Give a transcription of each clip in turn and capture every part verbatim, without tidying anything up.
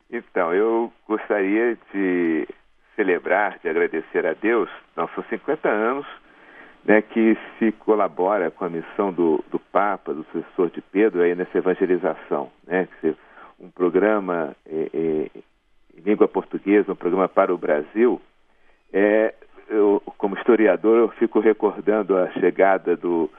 Então, eu gostaria de celebrar, de agradecer a Deus, não, são cinquenta anos, né, que se colabora com a missão do, do Papa, do sucessor de Pedro, aí nessa evangelização, né, que se, um programa é, é, em língua portuguesa, um programa para o Brasil. É, eu, como historiador, eu fico recordando a chegada do,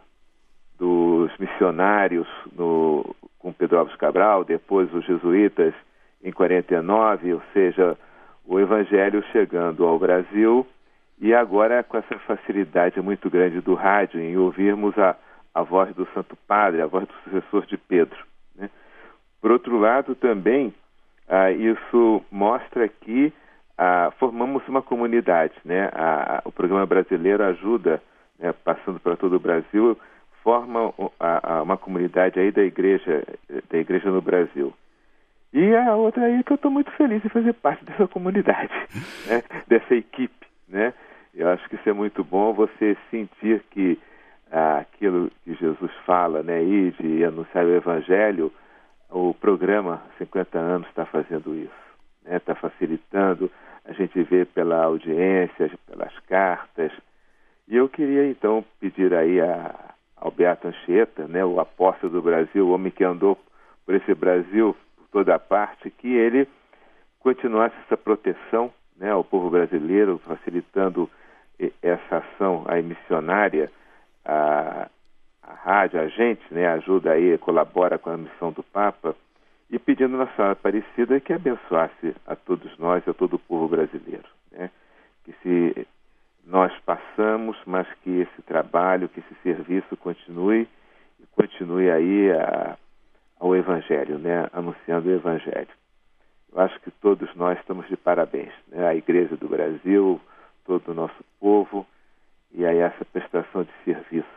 dos missionários no, com Pedro Álvares Cabral, depois os jesuítas em quarenta e nove, ou seja, o Evangelho chegando ao Brasil, e agora com essa facilidade muito grande do rádio em ouvirmos a, a voz do Santo Padre, a voz do sucessor de Pedro, né? Por outro lado, também, ah, isso mostra que ah, formamos uma comunidade, né? A, a, o programa brasileiro ajuda, né, passando para todo o Brasil, forma a, a, uma comunidade aí da igreja, da igreja no Brasil. E a outra aí é que eu estou muito feliz em fazer parte dessa comunidade, né? Dessa equipe, né? Eu acho que isso é muito bom, você sentir que ah, aquilo que Jesus fala, né, ir de anunciar o Evangelho, o programa cinquenta anos está fazendo isso, né? Está facilitando, a gente vê pela audiência, pelas cartas. E eu queria então pedir aí a, ao Beato Anchieta, né, o apóstolo do Brasil, o homem que andou por esse Brasil toda a parte, que ele continuasse essa proteção, né, ao povo brasileiro, facilitando essa ação aí missionária. A, a rádio, a gente, né, ajuda aí, colabora com a missão do Papa, e pedindo Nossa Senhora Aparecida que abençoasse a todos nós, a todo o povo brasileiro, né, que se nós passamos, mas que esse trabalho, que esse serviço continue, e continue aí a ao Evangelho, né? Anunciando o Evangelho. Eu acho que todos nós estamos de parabéns, né? A Igreja do Brasil, todo o nosso povo, e aí essa prestação de serviço